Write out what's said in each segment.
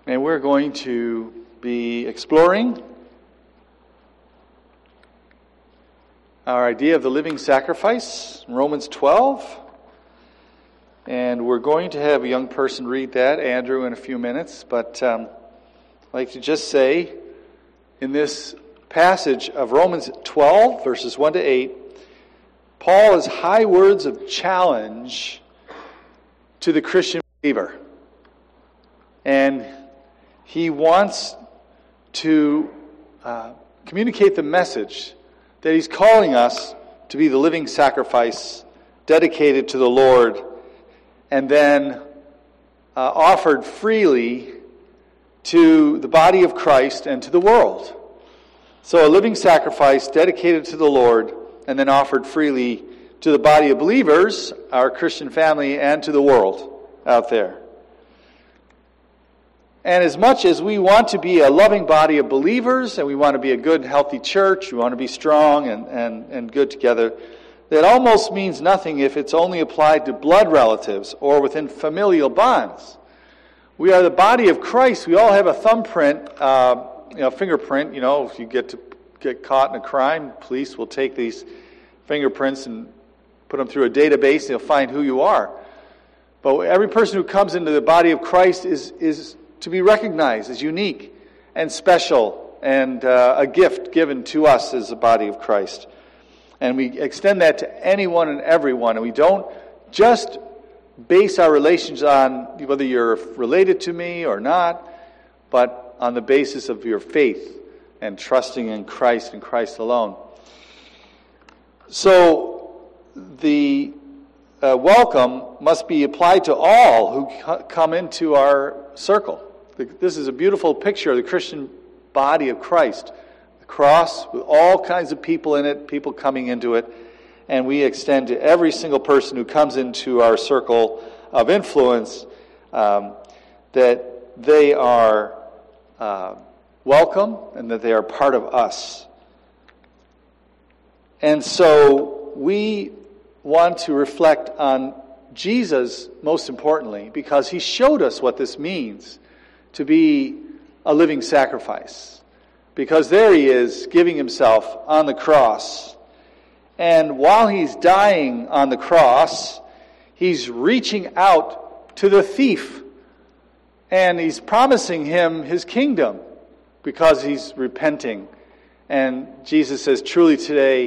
And we're going to be exploring our idea of the living sacrifice, Romans 12. And we're going to have a young person read that, Andrew, in a few minutes. But I'd like to just say, in this passage of Romans 12, verses 1 to 8, Paul has high words of challenge to the Christian believer. And he wants to communicate the message that he's calling us to be the living sacrifice dedicated to the Lord and then offered freely to the body of Christ and to the world. So a living sacrifice dedicated to the Lord and then offered freely to the body of believers, our Christian family, and to the world out there. And as much as we want to be a loving body of believers, and we want to be a good, healthy church, we want to be strong and good together, that almost means nothing if it's only applied to blood relatives or within familial bonds. We are the body of Christ. We all have a thumbprint, fingerprint. If you get caught in a crime, police will take these fingerprints and put them through a database, and they'll find who you are. But every person who comes into the body of Christ is to be recognized as unique and special and a gift given to us as the body of Christ. And we extend that to anyone and everyone. And we don't just base our relations on whether you're related to me or not, but on the basis of your faith and trusting in Christ and Christ alone. So the welcome must be applied to all who come into our circle. This is a beautiful picture of the Christian body of Christ. The cross with all kinds of people in it, people coming into it, and we extend to every single person who comes into our circle of influence that they are welcome and that they are part of us. And so we want to reflect on Jesus most importantly, because he showed us what this means to be a living sacrifice. Because there he is giving himself on the cross. And while he's dying on the cross, he's reaching out to the thief. And he's promising him his kingdom because he's repenting. And Jesus says, truly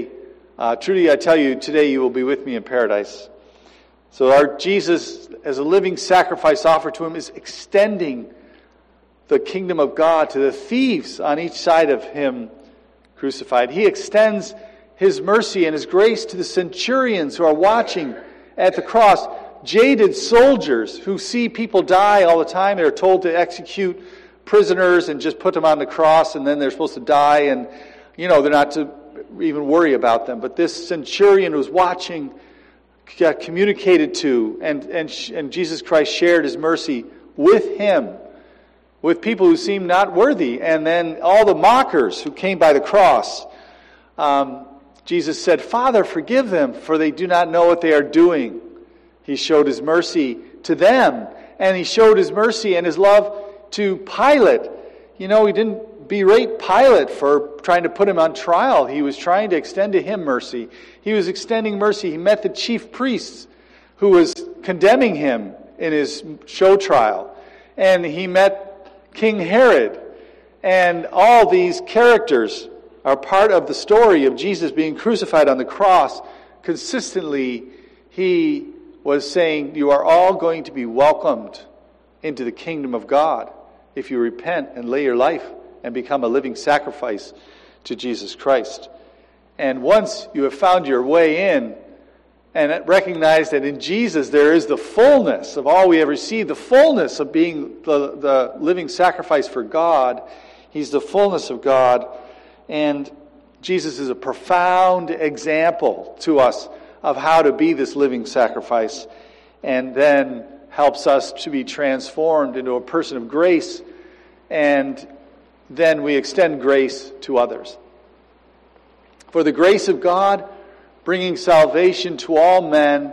I tell you, today you will be with me in paradise. So our Jesus, as a living sacrifice offered to him, is extending the kingdom of God to the thieves on each side of him crucified. He extends his mercy and his grace to the centurions who are watching at the cross. Jaded soldiers who see people die all the time. They're told to execute prisoners and just put them on the cross, and then they're supposed to die, and they're not to even worry about them. But this centurion was watching, got communicated to, and Jesus Christ shared his mercy with him, with people who seemed not worthy. And then all the mockers who came by the cross, Jesus said, Father, forgive them, for they do not know what they are doing. He showed his mercy to them, and he showed his mercy and his love to Pilate. He didn't berate Pilate for trying to put him on trial. He was trying to extend to him mercy. He was extending mercy. He met the chief priests who was condemning him in his show trial. And he met King Herod. And all these characters are part of the story of Jesus being crucified on the cross. Consistently, he was saying, you are all going to be welcomed into the kingdom of God if you repent and lay your life and become a living sacrifice to Jesus Christ. And once you have found your way in and recognize that in Jesus there is the fullness of all we have received, the fullness of being the living sacrifice for God. He's the fullness of God. And Jesus is a profound example to us of how to be this living sacrifice, and then helps us to be transformed into a person of grace, and then we extend grace to others. For the grace of God, bringing salvation to all men,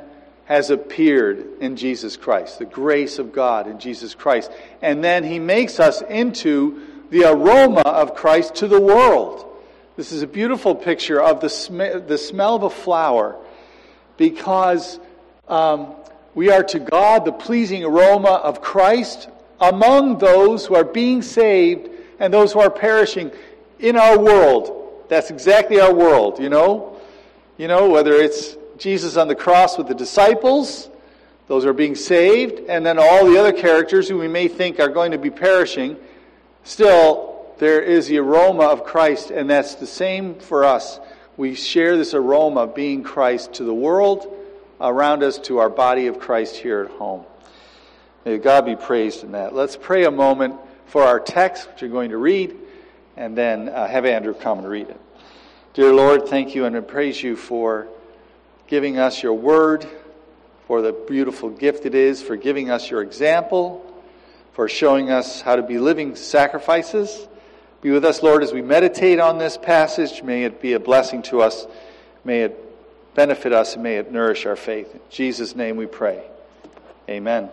has appeared in Jesus Christ, the grace of God in Jesus Christ. And then he makes us into the aroma of Christ to the world. This is a beautiful picture of the smell of a flower, because we are to God the pleasing aroma of Christ among those who are being saved and those who are perishing in our world. That's exactly our world, you know, whether it's Jesus on the cross with the disciples, those who are being saved, and then all the other characters who we may think are going to be perishing. Still, there is the aroma of Christ, and that's the same for us. We share this aroma, being Christ, to the world around us, to our body of Christ here at home. May God be praised in that. Let's pray a moment for our text, which you're going to read, and then have Andrew come and read it. Dear Lord, thank you and I praise you for giving us your word, for the beautiful gift it is, for giving us your example, for showing us how to be living sacrifices. Be with us, Lord, as we meditate on this passage. May it be a blessing to us. May it benefit us and may it nourish our faith. In Jesus' name we pray. Amen.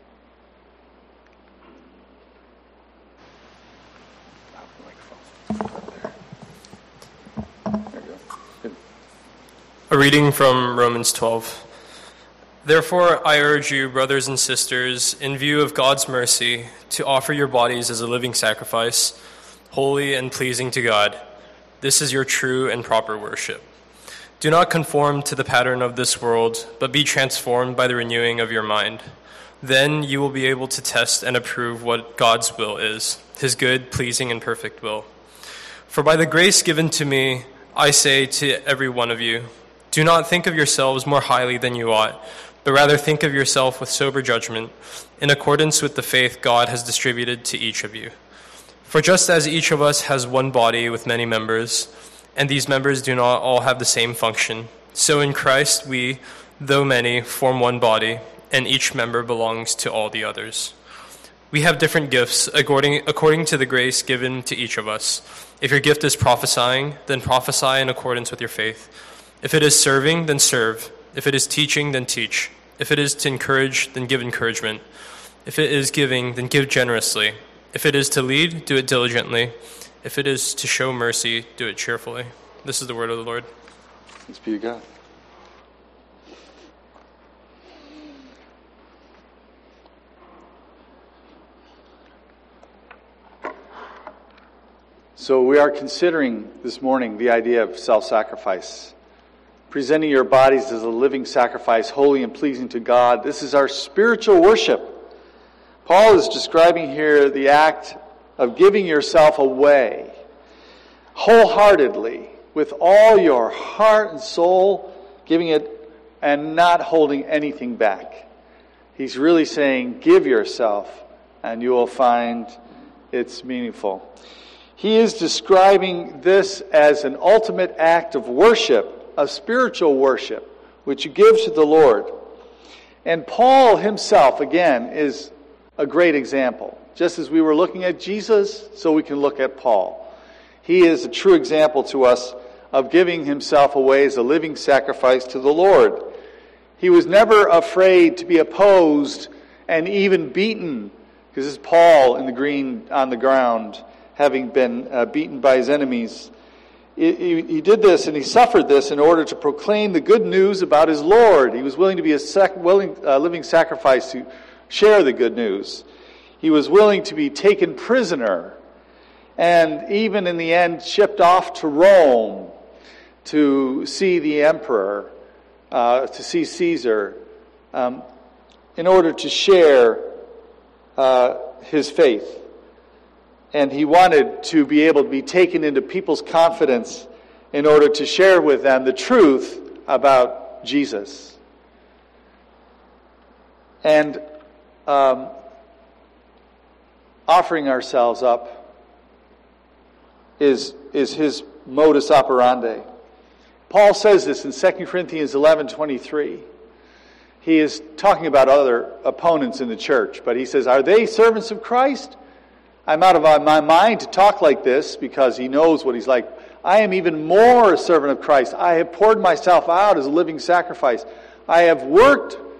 A reading from Romans 12. Therefore, I urge you, brothers and sisters, in view of God's mercy, to offer your bodies as a living sacrifice, holy and pleasing to God. This is your true and proper worship. Do not conform to the pattern of this world, but be transformed by the renewing of your mind. Then you will be able to test and approve what God's will is, his good, pleasing, and perfect will. For by the grace given to me, I say to every one of you, do not think of yourselves more highly than you ought, but rather think of yourself with sober judgment, in accordance with the faith God has distributed to each of you. For just as each of us has one body with many members, and these members do not all have the same function, so in Christ we, though many, form one body, and each member belongs to all the others. We have different gifts according to the grace given to each of us. If your gift is prophesying, then prophesy in accordance with your faith. If it is serving, then serve. If it is teaching, then teach. If it is to encourage, then give encouragement. If it is giving, then give generously. If it is to lead, do it diligently. If it is to show mercy, do it cheerfully. This is the word of the Lord. Thanks be to God. So we are considering this morning the idea of self-sacrifice. Presenting your bodies as a living sacrifice, holy and pleasing to God. This is our spiritual worship. Paul is describing here the act of giving yourself away wholeheartedly, with all your heart and soul, giving it and not holding anything back. He's really saying, give yourself and you will find it's meaningful. He is describing this as an ultimate act of worship, of spiritual worship, which you give to the Lord. And Paul himself, again, is a great example. Just as we were looking at Jesus, so we can look at Paul. He is a true example to us of giving himself away as a living sacrifice to the Lord. He was never afraid to be opposed and even beaten, because this is Paul in the green on the ground, having been beaten by his enemies. He did this and he suffered this in order to proclaim the good news about his Lord. He was willing to be a living sacrifice to share the good news. He was willing to be taken prisoner and even in the end shipped off to Rome to see the emperor, to see Caesar, in order to share his faith. And he wanted to be able to be taken into people's confidence in order to share with them the truth about Jesus. And offering ourselves up is his modus operandi. Paul says this in 2 Corinthians 11:23. He is talking about other opponents in the church, but he says, are they servants of Christ? I'm out of my mind to talk like this, because he knows what he's like. I am even more a servant of Christ. I have poured myself out as a living sacrifice. I have worked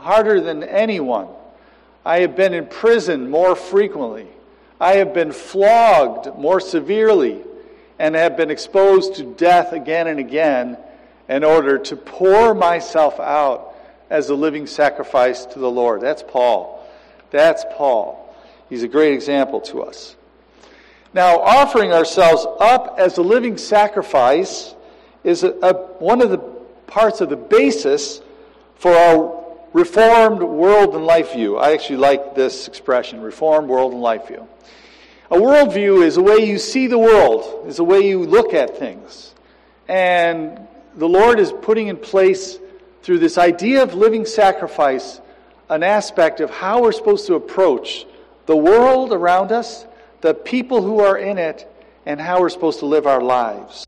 harder than anyone. I have been in prison more frequently. I have been flogged more severely and have been exposed to death again and again in order to pour myself out as a living sacrifice to the Lord. That's Paul. That's Paul. He's a great example to us. Now, offering ourselves up as a living sacrifice is one of the parts of the basis for our Reformed world and life view. I actually like this expression, Reformed world and life view. A worldview is a way you see the world, is a way you look at things. And the Lord is putting in place, through this idea of living sacrifice, an aspect of how we're supposed to approach the world around us, the people who are in it, and how we're supposed to live our lives.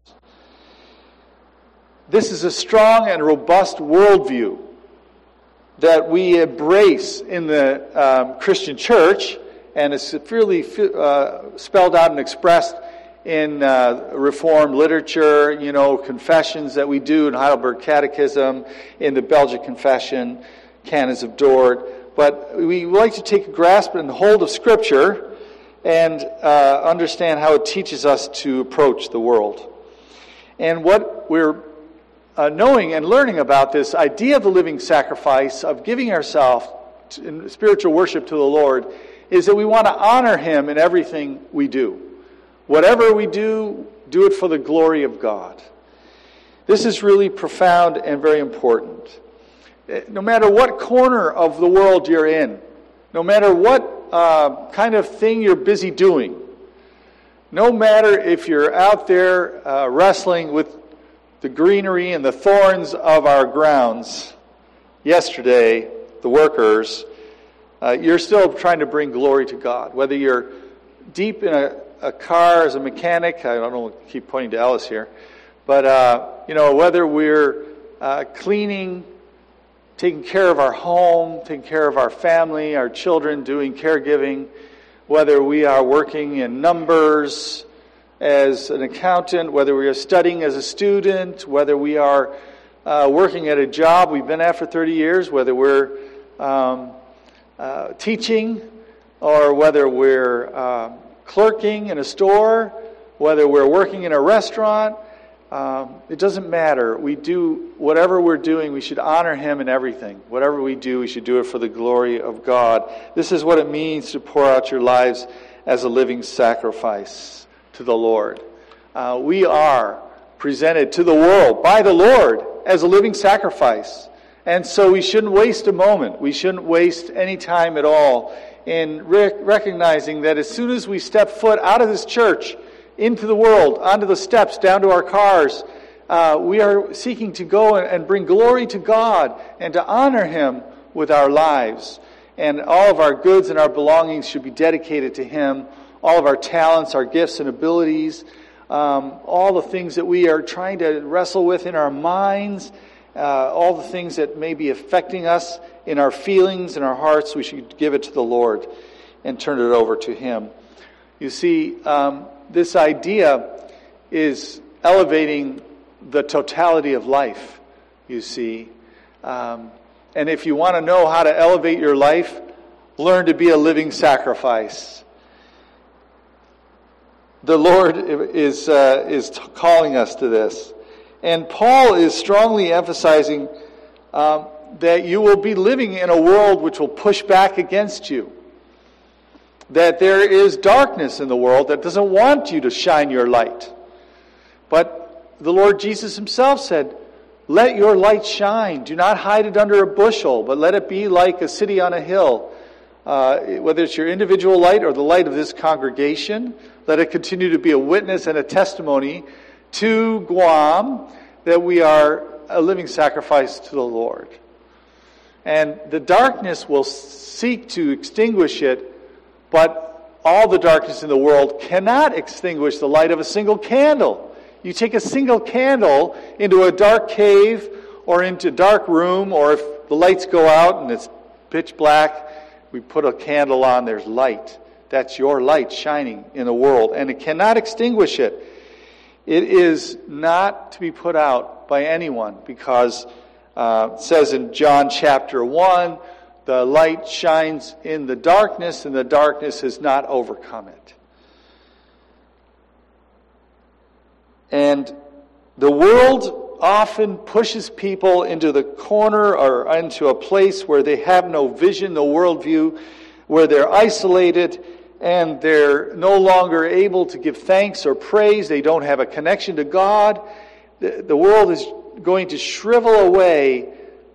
This is a strong and robust worldview that we embrace in the Christian church, and is severely spelled out and expressed in Reformed literature, confessions that we do in Heidelberg Catechism, in the Belgic Confession, Canons of Dort. But we like to take a grasp and hold of Scripture and understand how it teaches us to approach the world. And what we're knowing and learning about this idea of the living sacrifice, of giving ourselves in spiritual worship to the Lord, is that we want to honor Him in everything we do. Whatever we do, do it for the glory of God. This is really profound and very important. No matter what corner of the world you're in, no matter what kind of thing you're busy doing, no matter if you're out there wrestling with the greenery and the thorns of our grounds, yesterday, the workers, you're still trying to bring glory to God. Whether you're deep in a car as a mechanic, I don't know, keep pointing to Ellis here, but whether we're cleaning, taking care of our home, taking care of our family, our children, doing caregiving, whether we are working in numbers as an accountant, whether we are studying as a student, whether we are working at a job we've been at for 30 years, whether we're teaching, or whether we're clerking in a store, whether we're working in a restaurant, it doesn't matter. We do whatever we're doing, we should honor Him in everything. Whatever we do, we should do it for the glory of God. This is what it means to pour out your lives as a living sacrifice to the Lord. We are presented to the world by the Lord as a living sacrifice. And so we shouldn't waste a moment. We shouldn't waste any time at all in recognizing that as soon as we step foot out of this church, into the world, onto the steps, down to our cars, we are seeking to go and bring glory to God and to honor Him with our lives. And all of our goods and our belongings should be dedicated to Him. All of our talents, our gifts and abilities, all the things that we are trying to wrestle with in our minds, all the things that may be affecting us in our feelings and our hearts, we should give it to the Lord and turn it over to Him. You see, this idea is elevating the totality of life, you see. And if you want to know how to elevate your life, learn to be a living sacrifice. The Lord is calling us to this. And Paul is strongly emphasizing that you will be living in a world which will push back against you. That there is darkness in the world that doesn't want you to shine your light. But the Lord Jesus Himself said, "Let your light shine. Do not hide it under a bushel, but let it be like a city on a hill." Whether it's your individual light or the light of this congregation, let it continue to be a witness and a testimony to Guam that we are a living sacrifice to the Lord. And the darkness will seek to extinguish it, but all the darkness in the world cannot extinguish the light of a single candle. You take a single candle into a dark cave or into a dark room, or if the lights go out and it's pitch black, we put a candle on, there's light. That's your light shining in the world, and it cannot extinguish it. It is not to be put out by anyone, because It says in John chapter 1, the light shines in the darkness, and the darkness has not overcome it. And the world often pushes people into the corner or into a place where they have no vision, no worldview, where they're isolated and they're no longer able to give thanks or praise. They don't have a connection to God. The world is going to shrivel away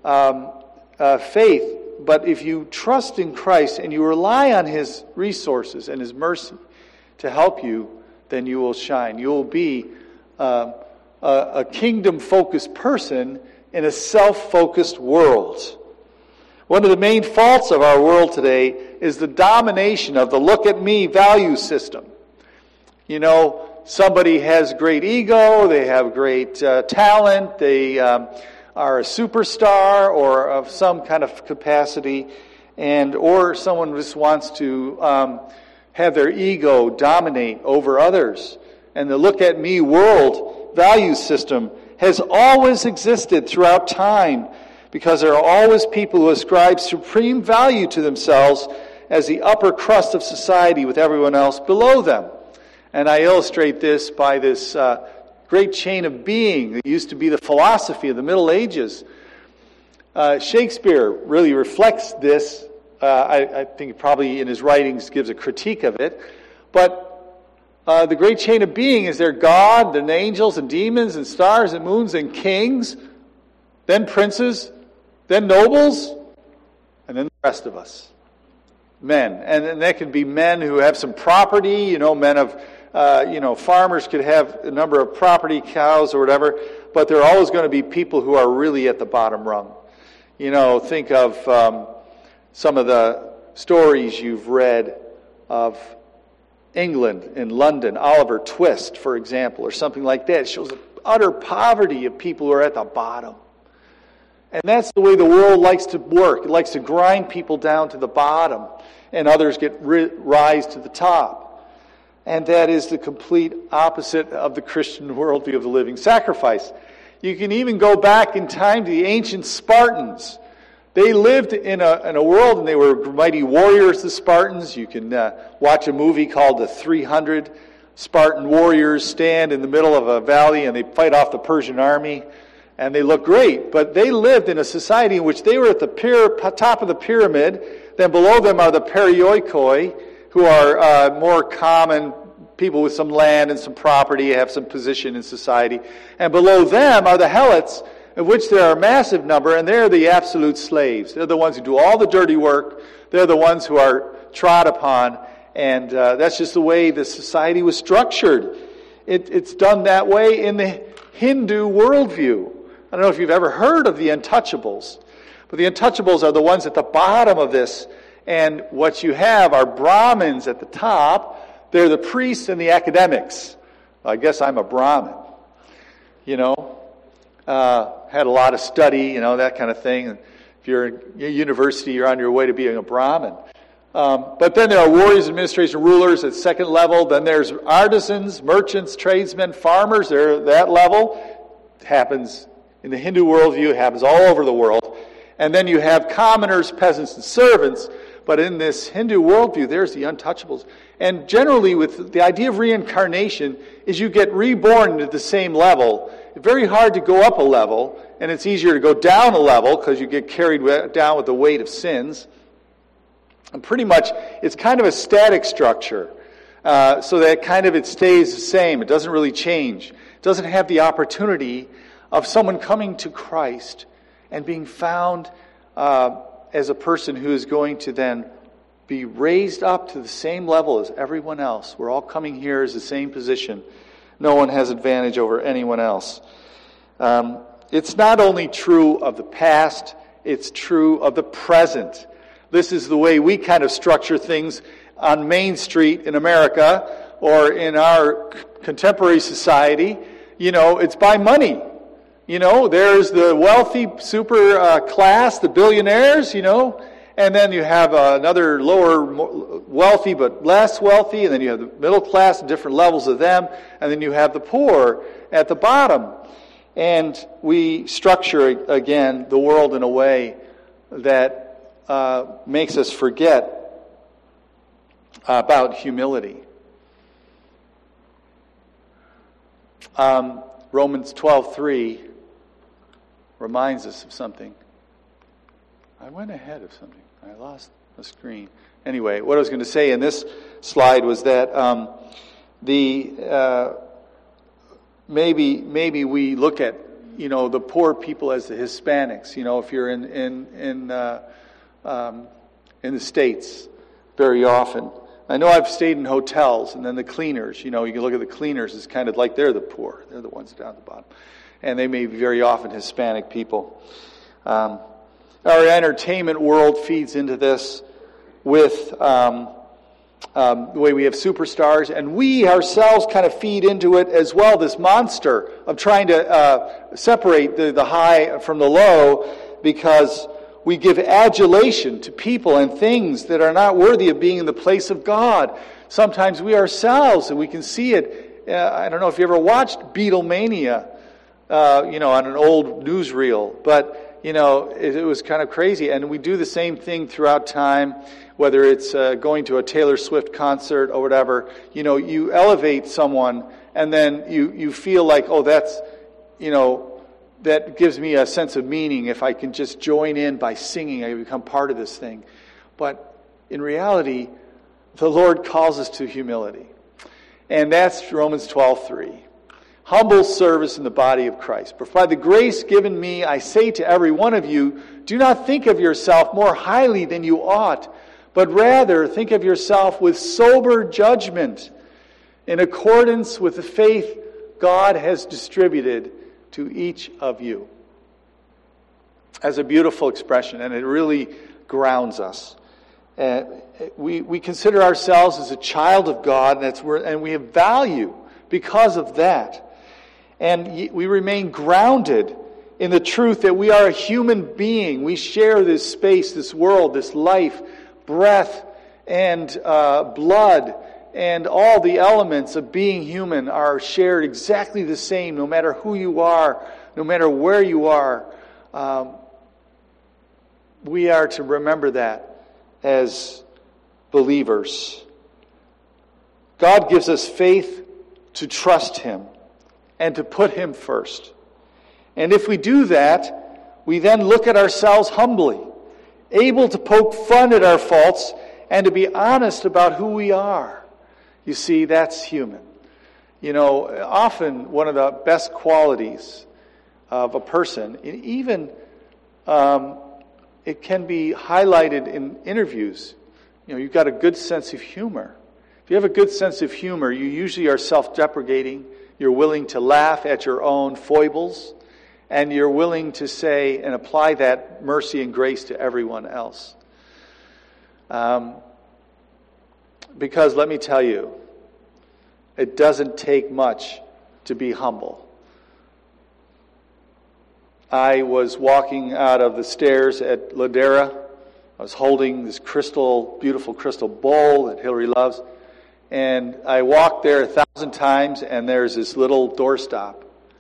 faith. But if you trust in Christ and you rely on His resources and His mercy to help you, then you will shine. You will be a kingdom-focused person in a self-focused world. One of the main faults of our world today is the domination of the look-at-me value system. You know, somebody has great ego, they have great talent, they are a superstar or of some kind of capacity, or someone just wants to have their ego dominate over others. And the look-at-me world value system has always existed throughout time, because there are always people who ascribe supreme value to themselves as the upper crust of society with everyone else below them. And I illustrate this by this great chain of being that used to be the philosophy of the Middle Ages. Shakespeare really reflects this. I think probably in his writings gives a critique of it. But the great chain of being is there God, then angels and demons and stars and moons and kings, then princes, then nobles, and then the rest of us. Men. And that can be men who have some property, men of, farmers could have a number of property, cows or whatever, but there are always going to be people who are really at the bottom rung. Think of some of the stories you've read of England in London, Oliver Twist, for example, or something like that. It shows the utter poverty of people who are at the bottom. And that's the way the world likes to work. It likes to grind people down to the bottom, and others rise to the top. And that is the complete opposite of the Christian worldview of the living sacrifice. You can even go back in time to the ancient Spartans. They lived in a world, and they were mighty warriors, the Spartans. You can watch a movie called The 300. Spartan warriors stand in the middle of a valley, and they fight off the Persian army. And they look great, but they lived in a society in which they were at the top of the pyramid. Then below them are the perioikoi, who are more common people with some land and some property, have some position in society. And below them are the helots, of which there are a massive number, and they're the absolute slaves. They're the ones who do all the dirty work. They're the ones who are trod upon, and that's just the way the society was structured. It's done that way in the Hindu worldview. I don't know if you've ever heard of the untouchables, but the untouchables are the ones at the bottom of this, and what you have are Brahmins at the top. They're the priests and the academics. I guess I'm a Brahmin, had a lot of study, that kind of thing. If you're in university, you're on your way to being a Brahmin. But then there are warriors, administration, rulers at second level. Then there's artisans, merchants, tradesmen, farmers. They're at that level. It happens in the Hindu worldview, it happens all over the world. And then you have commoners, peasants, and servants. But in this Hindu worldview, there's the untouchables. And generally, with the idea of reincarnation, is you get reborn at the same level. It's very hard to go up a level, and it's easier to go down a level because you get carried down with the weight of sins. And pretty much, it's kind of a static structure, so that it stays the same. It doesn't really change. It doesn't have the opportunity of someone coming to Christ and being found as a person who is going to then be raised up to the same level as everyone else. We're all coming here as the same position. No one has advantage over anyone else. It's not only true of the past, it's true of the present. This is the way we kind of structure things on Main Street in America or in our contemporary society. It's by money. There's the wealthy super class, the billionaires, and then you have another lower wealthy but less wealthy, and then you have the middle class and different levels of them, and then you have the poor at the bottom. And we structure, again, the world in a way that makes us forget about humility. Romans 12:3 reminds us of something. I went ahead of something. I lost the screen. Anyway, what I was going to say in this slide was that maybe we look at the poor people as the Hispanics. If you're in the States, very often. I know I've stayed in hotels, and then the cleaners. You can look at the cleaners as kind of like they're the poor. They're the ones down at the bottom, and they may be very often Hispanic people. Our entertainment world feeds into this with the way we have superstars, and we ourselves kind of feed into it as well, this monster of trying to separate the high from the low, because we give adulation to people and things that are not worthy of being in the place of God. Sometimes we ourselves, and we can see it, I don't know if you ever watched Beatlemania, on an old newsreel, but it was kind of crazy. And we do the same thing throughout time, whether it's going to a Taylor Swift concert or whatever. You elevate someone, and then you feel like, oh, that's, that gives me a sense of meaning. If I can just join in by singing, I become part of this thing. But in reality, the Lord calls us to humility. And that's Romans 12:3. Humble service in the body of Christ. For by the grace given me, I say to every one of you, do not think of yourself more highly than you ought, but rather think of yourself with sober judgment, in accordance with the faith God has distributed to each of you. That's a beautiful expression, and it really grounds us. We consider ourselves as a child of God, and we have value because of that. And we remain grounded in the truth that we are a human being. We share this space, this world, this life, breath, and blood, and all the elements of being human are shared exactly the same, no matter who you are, no matter where you are. We are to remember that as believers. God gives us faith to trust Him and to put Him first. And if we do that, we then look at ourselves humbly, able to poke fun at our faults and to be honest about who we are. You see, that's human. Often one of the best qualities of a person, even it can be highlighted in interviews. You've got a good sense of humor. If you have a good sense of humor, you usually are self-deprecating. You're willing to laugh at your own foibles, and you're willing to say and apply that mercy and grace to everyone else. Because let me tell you, it doesn't take much to be humble. I was walking out of the stairs at Ladera. I was holding this beautiful crystal bowl that Hillary loves. And I walked there 1,000 times, and there's this little doorstop.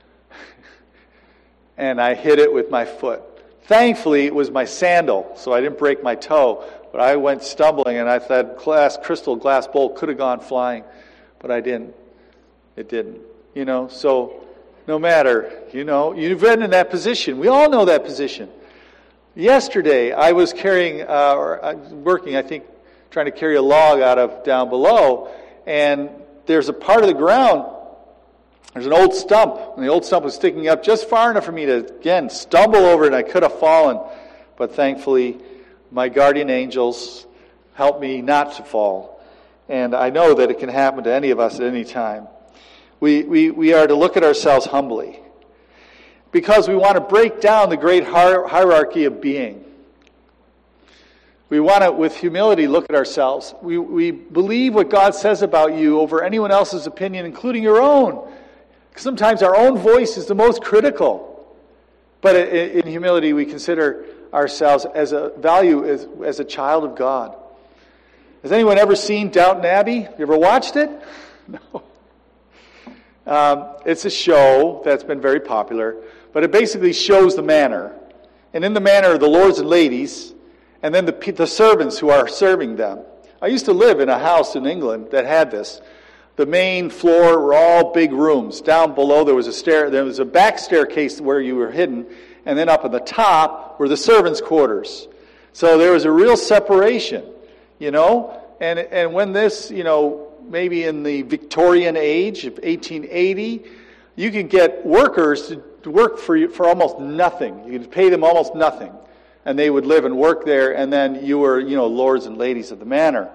And I hit it with my foot. Thankfully, it was my sandal, so I didn't break my toe. But I went stumbling, and I thought crystal glass bowl could have gone flying. But I didn't. It didn't. So no matter, you've been in that position. We all know that position. Yesterday, I was working, I think, trying to carry a log out of down below, and there's a part of the ground, there's an old stump, and the old stump was sticking up just far enough for me to, again, stumble over it, and I could have fallen. But thankfully, my guardian angels helped me not to fall. And I know that it can happen to any of us at any time. We are to look at ourselves humbly, because we want to break down the great hierarchy of being. We want to, with humility, look at ourselves. We believe what God says about you over anyone else's opinion, including your own. Sometimes our own voice is the most critical. But in humility, we consider ourselves as a value as a child of God. Has anyone ever seen Downton Abbey? You ever watched it? No. It's a show that's been very popular, but it basically shows the manor. And in the manor are the lords and ladies, and then the servants who are serving them. I used to live in a house in England that had this. The main floor were all big rooms. Down below there was a back staircase where you were hidden, and then up at the top were the servants' quarters. So there was a real separation, And when this, maybe in the Victorian age of 1880, you could get workers to work for almost nothing. You could pay them almost nothing. And they would live and work there, and then you were, lords and ladies of the manor.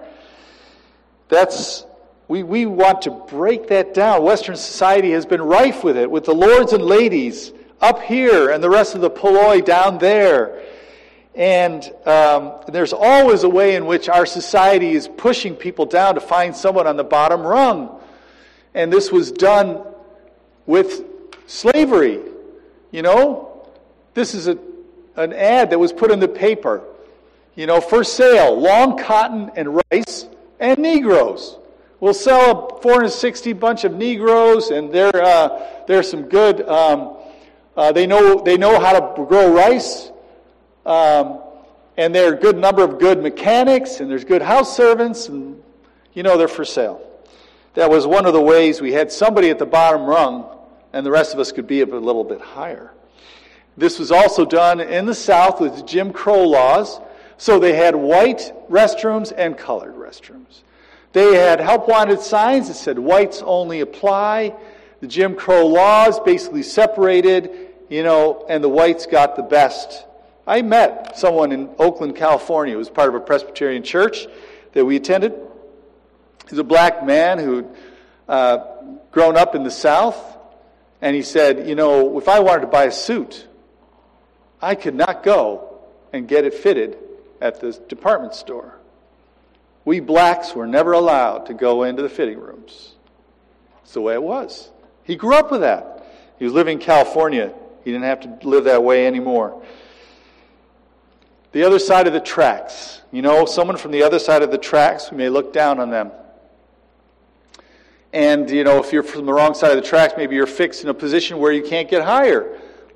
We want to break that down. Western society has been rife with it, with the lords and ladies up here and the rest of the polloi down there. And there's always a way in which our society is pushing people down to find someone on the bottom rung. And this was done with slavery. This is an ad that was put in the paper. For sale, long cotton and rice and Negroes. We'll sell a 460 bunch of Negroes, and they're some good. They know how to grow rice. And there are a good number of good mechanics, and there's good house servants, and they're for sale. That was one of the ways we had somebody at the bottom rung, and the rest of us could be up a little bit higher. This was also done in the South with Jim Crow laws, so they had white restrooms and colored restrooms. They had help wanted signs that said whites only apply. The Jim Crow laws basically separated, and the whites got the best. I met someone in Oakland, California, who was part of a Presbyterian church that we attended. He's a black man who'd grown up in the South, and he said, if I wanted to buy a suit, I could not go and get it fitted at the department store. We blacks were never allowed to go into the fitting rooms. That's the way it was. He grew up with that. He was living in California. He didn't have to live that way anymore. The other side of the tracks. Someone from the other side of the tracks, we may look down on them. And, if you're from the wrong side of the tracks, maybe you're fixed in a position where you can't get higher.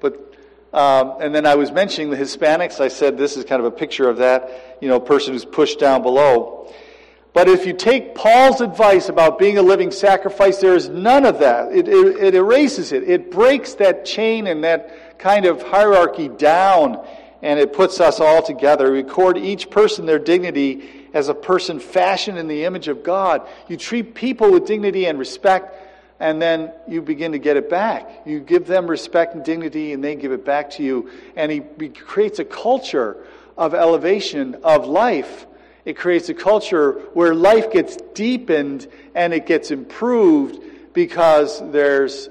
And then I was mentioning the Hispanics. I said this is kind of a picture of that, person who's pushed down below. But if you take Paul's advice about being a living sacrifice, there is none of that. It erases it. It breaks that chain and that kind of hierarchy down, and it puts us all together. We accord each person their dignity as a person fashioned in the image of God. You treat people with dignity and respect, and then you begin to get it back. You give them respect and dignity, and they give it back to you. And he creates a culture of elevation of life. It creates a culture where life gets deepened and it gets improved because there's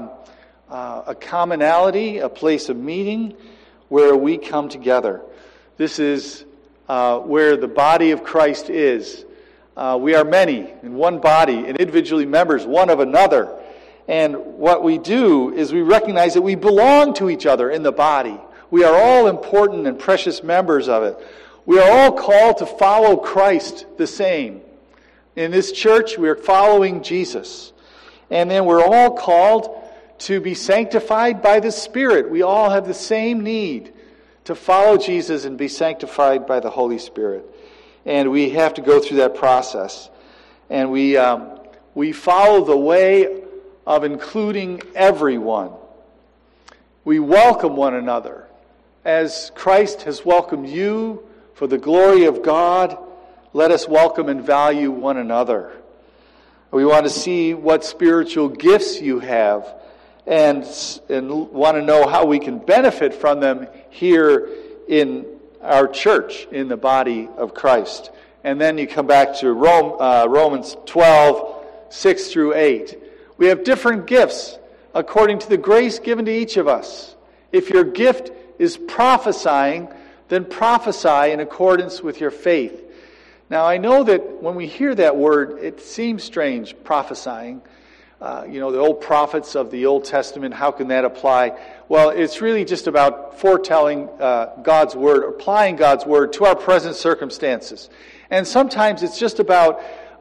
a commonality, a place of meeting where we come together. This is where the body of Christ is. We are many in one body and individually members one of another. And what we do is we recognize that we belong to each other in the body. We are all important and precious members of it. We are all called to follow Christ the same. In this church, we are following Jesus. And then we're all called to be sanctified by the Spirit. We all have the same need to follow Jesus and be sanctified by the Holy Spirit. And we have to go through that process. And we follow the way of including everyone. We welcome one another. As Christ has welcomed you for the glory of God, let us welcome and value one another. We want to see what spiritual gifts you have and want to know how we can benefit from them here in our church, in the body of Christ. And then you come back to Romans 12, 6 through 8. We have different gifts according to the grace given to each of us. If your gift is prophesying, then prophesy in accordance with your faith. Now, I know that when we hear that word, it seems strange, prophesying. The old prophets of the Old Testament, how can that apply? Well, it's really just about foretelling God's word, applying God's word to our present circumstances. And sometimes it's just about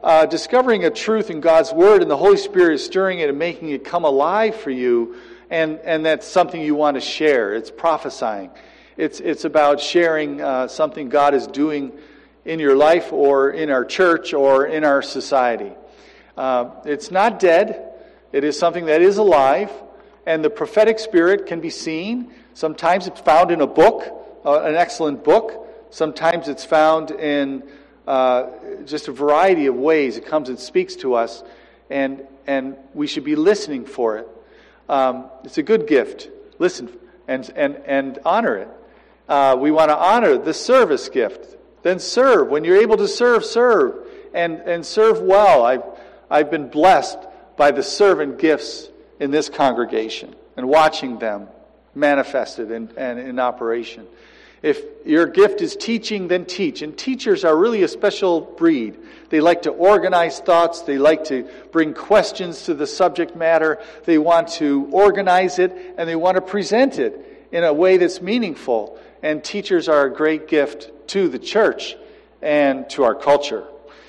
discovering a truth in God's Word, and the Holy Spirit is stirring it and making it come alive for you, and that's something you want to share. It's prophesying. It's about sharing something God is doing in your life or in our church or in our society. It's not dead. It is something that is alive, and the prophetic spirit can be seen. Sometimes it's found in a book, an excellent book. Sometimes it's found in just a variety of ways. It comes and speaks to us, and we should be listening for it. It's a good gift. Listen and honor it. We want to honor the service gift. Then serve. When you're able to serve, and serve well. I've been blessed by the servant gifts in this congregation and watching them manifested and in operation. If your gift is teaching, then teach. And teachers are really a special breed. They like to organize thoughts. They like to bring questions to the subject matter. They want to organize it, and they want to present it in a way that's meaningful. And teachers are a great gift to the church and to our culture.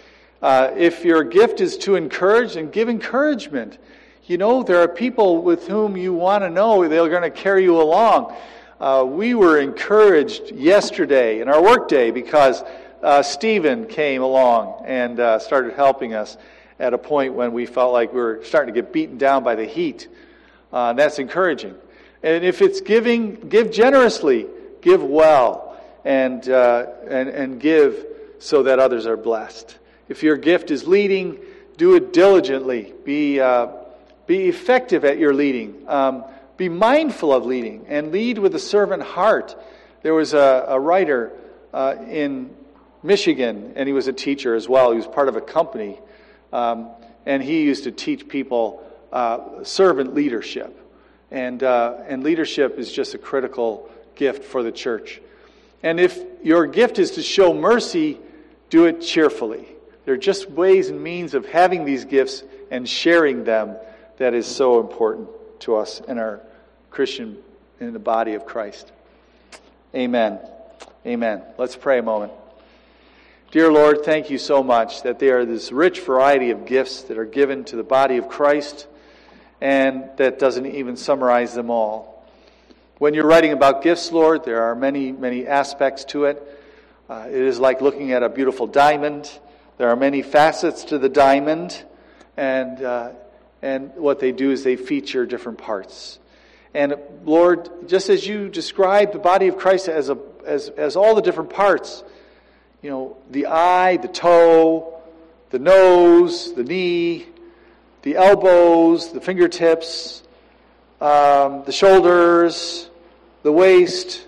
If your gift is to encourage, then give encouragement. You know, there are people with whom you want to know they're going to carry you along. We were encouraged yesterday in our work day because Stephen came along and started helping us at a point when we felt like we were starting to get beaten down by the heat. And that's encouraging. And if it's giving, give generously, give well, and give so that others are blessed. If your gift is leading, do it diligently. Be effective at your leading. Be mindful of leading, and lead with a servant heart. There was a writer in Michigan, and he was a teacher as well. He was part of a company, and he used to teach people servant leadership. And leadership is just a critical gift for the church. And if your gift is to show mercy, do it cheerfully. There are just ways and means of having these gifts and sharing them that is so important to us in our Christian, in the body of Christ. Amen. Amen. Let's pray a moment. Dear Lord, thank you so much that there are this rich variety of gifts that are given to the body of Christ, and that doesn't even summarize them all. When you're writing about gifts, Lord, there are many, many aspects to it. It is like looking at a beautiful diamond. There are many facets to the diamond, and what they do is they feature different parts. And Lord, just as you described the body of Christ as all the different parts, you know, the eye, the toe, the nose, the knee, the elbows, the fingertips, the shoulders, the waist,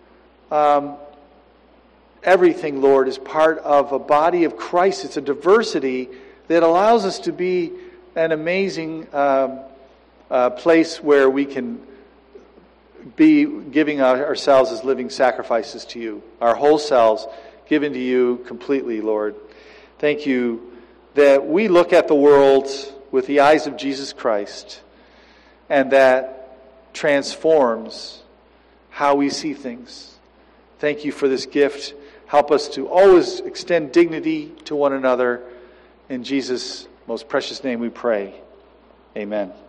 everything, Lord, is part of a body of Christ. It's a diversity that allows us to be an amazing place where we can be giving ourselves as living sacrifices to you. Our whole selves given to you completely, Lord. Thank you that we look at the world with the eyes of Jesus Christ, and that transforms how we see things. Thank you for this gift. Help us to always extend dignity to one another. In Jesus' most precious name we pray. Amen.